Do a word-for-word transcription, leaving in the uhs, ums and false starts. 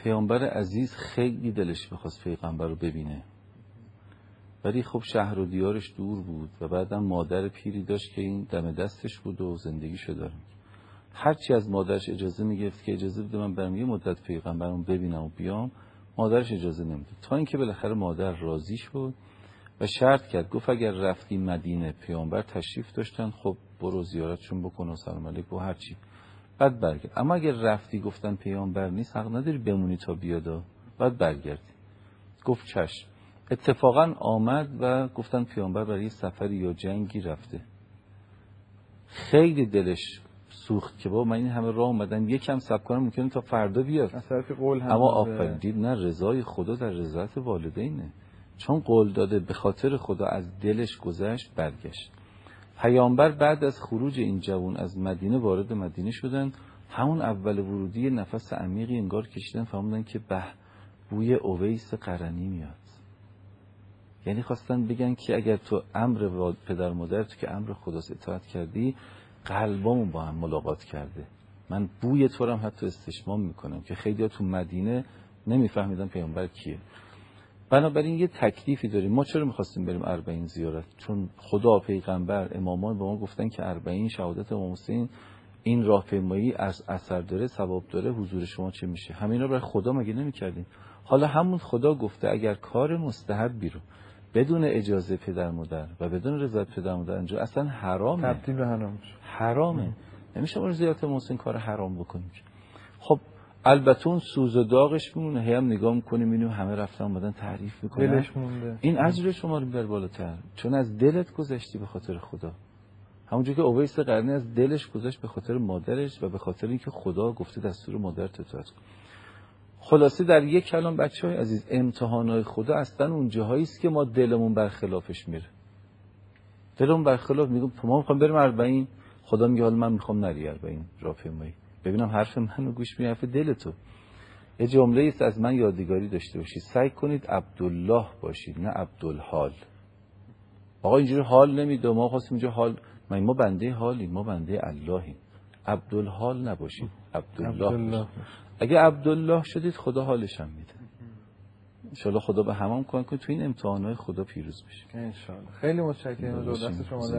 پیامبر عزیز خیلی دلش می‌خواست پیغمبر رو ببینه، ولی خب شهر و دیارش دور بود و بعدم مادر پیری داشت که این دم دستش بود و زندگیشو داره. هرچی از مادرش اجازه میگرفت که اجازه بده من برم یه مدت پیغمبرم ببینم و بیام، مادرش اجازه نمیداد، تا اینکه بالاخره مادر راضی شد و شرط کرد، گفت اگر رفتی مدینه پیامبر تشریف داشتن، خب برو زیارتشون بکن و سلام علیک و هرچی، بعد برگرد. اما اگر رفتی گفتن پیامبر نیست، حق نداری بمونی تا بیادا، بعد برگردی. گفت چشم. اتفاقا آمد و گفتن پیامبر برای سفری یا جنگی رفته. خیلی دلش سوخت که بابا من این همه راه اومدم یکم صبر کنم ممکنه تا فردا بیاد. اما آفرین دید نه، رضای خدا در رضایت والدینه. چون قول داده به خاطر خدا از دلش گذشت، برگشت. پیامبر بعد از خروج این جوان از مدینه وارد مدینه شدن، همون اول ورودی نفس عمیقی انگار کشیدن، فهمیدن که به بوی اویس قرنی میاد. یعنی خواستن بگن که اگر تو امر پدر مادر تو که امر خداست اطاعت کردی، قلبامون با هم ملاقات کرده. من بوی تو رو هم حتی استشمام میکنم، که خیلی ها تو مدینه نمیفهمیدن پیامبر کیه. بنابراین یه تکلیفی داریم. ما چرا میخواستیم بریم اربعین زیارت؟ چون خدا، پیغمبر، امامان به ما گفتن که اربعین شهادت امام حسین این راهپیمایی از اثر داره، ثواب داره، حضور شما چه میشه؟ همینا برای خدا مگه نمیکردیم؟ حالا همون خدا گفته اگر کار مستحبی رو بدون اجازه پدر مادر و بدون رضایت پدر مادر انجام، اصلا حرامه، تبدیل به حرام میشه. حرامه. نمیشه ما زیارت محسن کار حرام بکنیم. خب البته اون سوز و داغش میمونه، هم نگاه میکنیم میبینیم همه رفتن اومدن تعریف میکنن، دلش مونده. این اجر شما رو میبره بالاتر، چون از دلت گذشتی به خاطر خدا. همونجوری که اویس قرنی از دلش گذشت به خاطر مادرش و به خاطر اینکه خدا گفته دستور مادرت اطاعت کن. خلاصه در یک کلام بچهای عزیز، امتحانات خدا اصلا اون جاهایی است که ما دلمون برخلافش میره. دلمون برخلاف میگم ما میخوام بریم اربعین، خدا میگه حالا من میخوام نری اربعین راهپیمایی، ببینم حرف منو گوش میدی حرف دلتو. یه جمله است از من یادگاری داشته باشید، سعی کنید عبدالله باشید نه عبدالحال. آقا اینجوری حال نمیده، ما خواستیم اینجا حال، ما ما بنده حالیم، ما بنده اللهیم. عبدالحال نباشید، عبدالله, عبدالله. اگه عبدالله شدید خدا حالش هم میده. ان شاء الله خدا به همون کمک کنه تو این امتحانات خدا پیروز بشه. ان شاء الله. خیلی متشکرم از دست شما.